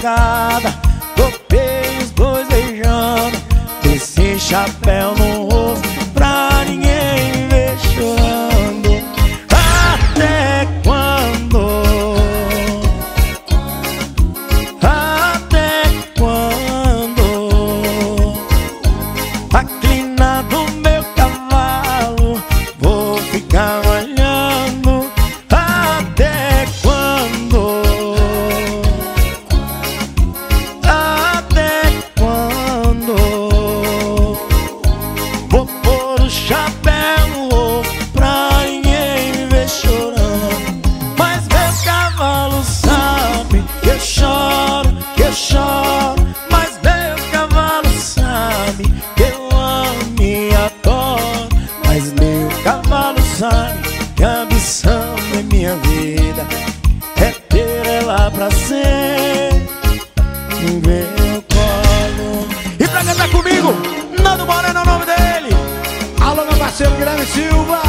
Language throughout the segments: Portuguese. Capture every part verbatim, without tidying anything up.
cavalgada, topei os dois beijando, desci chapéu no rosto pra ninguém me ver chorando. Até quando? Até quando? A crina do meu cavalo vou ficar olhando. Até quando? Até quando? Vou pôr o chapéu no rosto pra ninguém me ver chorando. Mas meu cavalo sabe que eu choro, que eu choro. Mas meu cavalo sabe que eu amo e adoro. Mas meu cavalo sabe que a ambição da minha vida é ter ela pra sempre no meu colo. E pra cantar comigo, Nando Moreno é o nome dele. Alô, meu parceiro Guilherme Silva.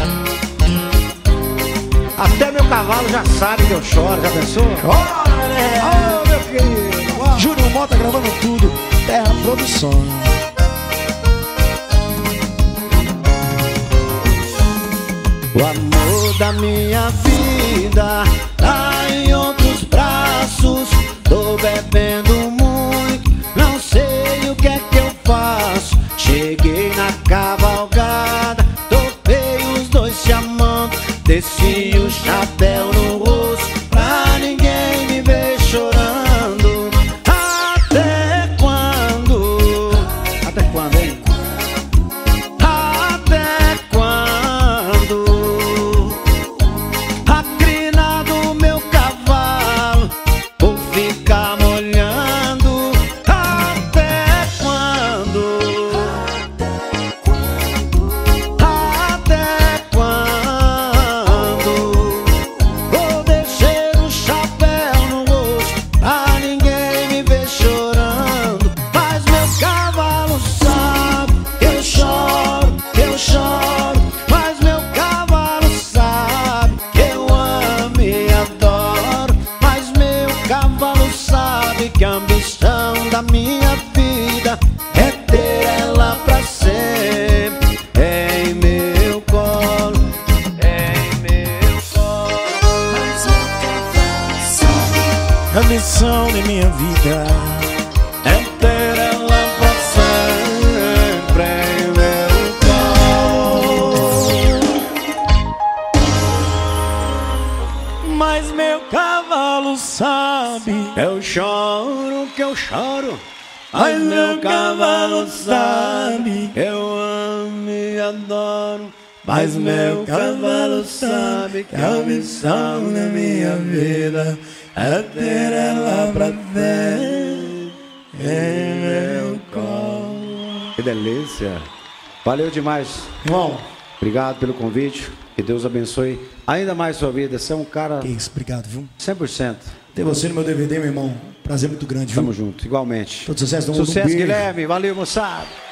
Até meu cavalo já sabe que eu choro, já pensou? Bora, né? Ô, meu querido. Uau. Júnior Mota gravando tudo, Terra Produção. O amor da minha vida tá em outros braços. Tô bebendo muito, não sei o que é que eu faço. Cheguei na cavalgada, topei os dois se amando, desci o chapéu no rosto pra ninguém me ver chorando. Até quando? Até quando, hein? Até quando? A crina do meu cavalo vou ficar molhando. Até quando? Até quando? Vou descer o chapéu no rosto pra ninguém me ver chorando. Mas meu cavalo sabe que eu choro, que eu choro. Mas meu cavalo sabe que eu amo e adoro. Mas meu cavalo sabe que a ambição da minha vida é ter ela pra sempre em meu colo, em meu colo. A missão da minha vida é ter ela pra sempre em meu colo. Mas meu cavalo sabe, Eu choro, que eu choro. mas meu cavalo sabe, Eu amo e adoro. mas meu cavalo sabe que a missão da minha vida é ter ela pra sempre em meu colo. Que delícia. Valeu demais. Irmão, Obrigado pelo convite. Que Deus abençoe ainda mais sua vida. Você é um cara que isso, obrigado, viu? cem por cento. Ter você no meu D V D, meu irmão, prazer muito grande, viu? Tamo junto, igualmente. Todo sucesso do mundo. Sucesso, Um beijo. Guilherme. Valeu, moçada.